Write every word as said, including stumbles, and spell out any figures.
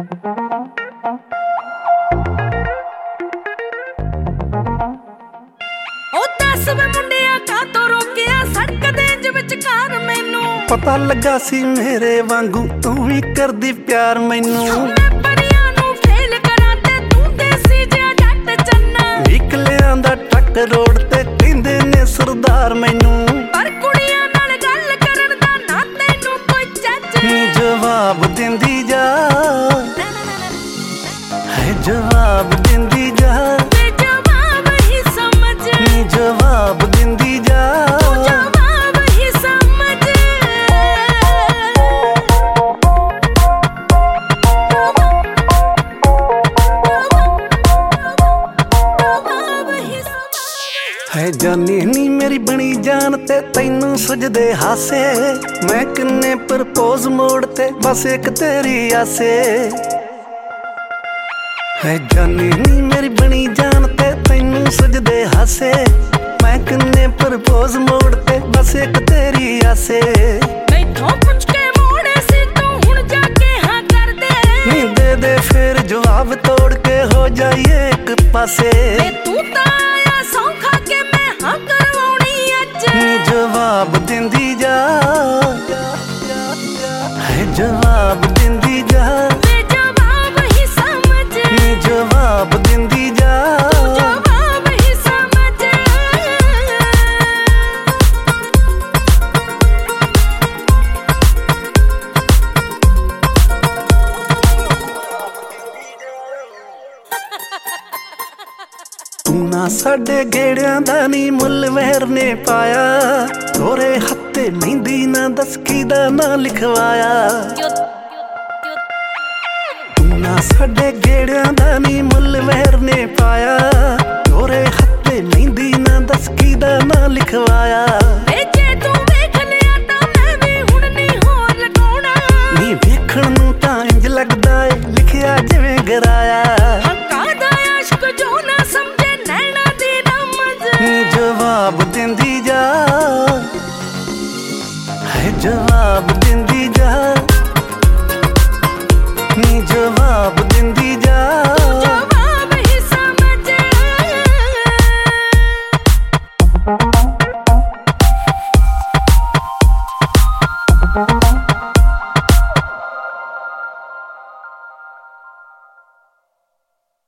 पता लगा सी मेरे वांगू तू भी कर दी प्यार मैनू निकलिया दा ट्रक रोड ते कहंदे ने सरदार मैनू जवाब देंदी जा है जवाब देंदी जा जवाब देंदी जा है जानी नी मेरी बनी जान ते तैनू सुझदे हासे मैं किन्ने प्रपोज मोड़ते बस एक तेरी आसे है जानी नी मेरी बनी जान ते तैनू सुझदे हासे मैं किन्ने प्रपोज मोड़ते बस एक तेरी आसे मैथों पुछ के मोड़े सी तू हुण जाके हां कर दे नी दे दे फिर जवाब तोड़ के हो जाइए एक पासे तू ता आया सौखा के मैं हां करवाउणी अज जवाब देंदी जा है जवाब देंदी जा जवाब ही समझ जवाब देंदी जा जवाब ही समझ तू ना साडे गेड़ियां दा नी मुल वैर ने पाया तोरे हत्थे मेहंदी ना दस कीदा ना लिखवाया तू ना साडे गेड़ियां दा नी मुल वैर ने पाया तोरे हत्थे मेहंदी ना दस कीदा ना लिखवाया जे तू वेख लिया तां मैं भी हुण नहीं होर लगाउणा नी वेखण नूं तां इंज लगदा ए लिखिया जिवें गराया हक्कां दा आशिक जो ना समझे नैना दी रमज जवाब देंदी जा है जवाब देंदी जा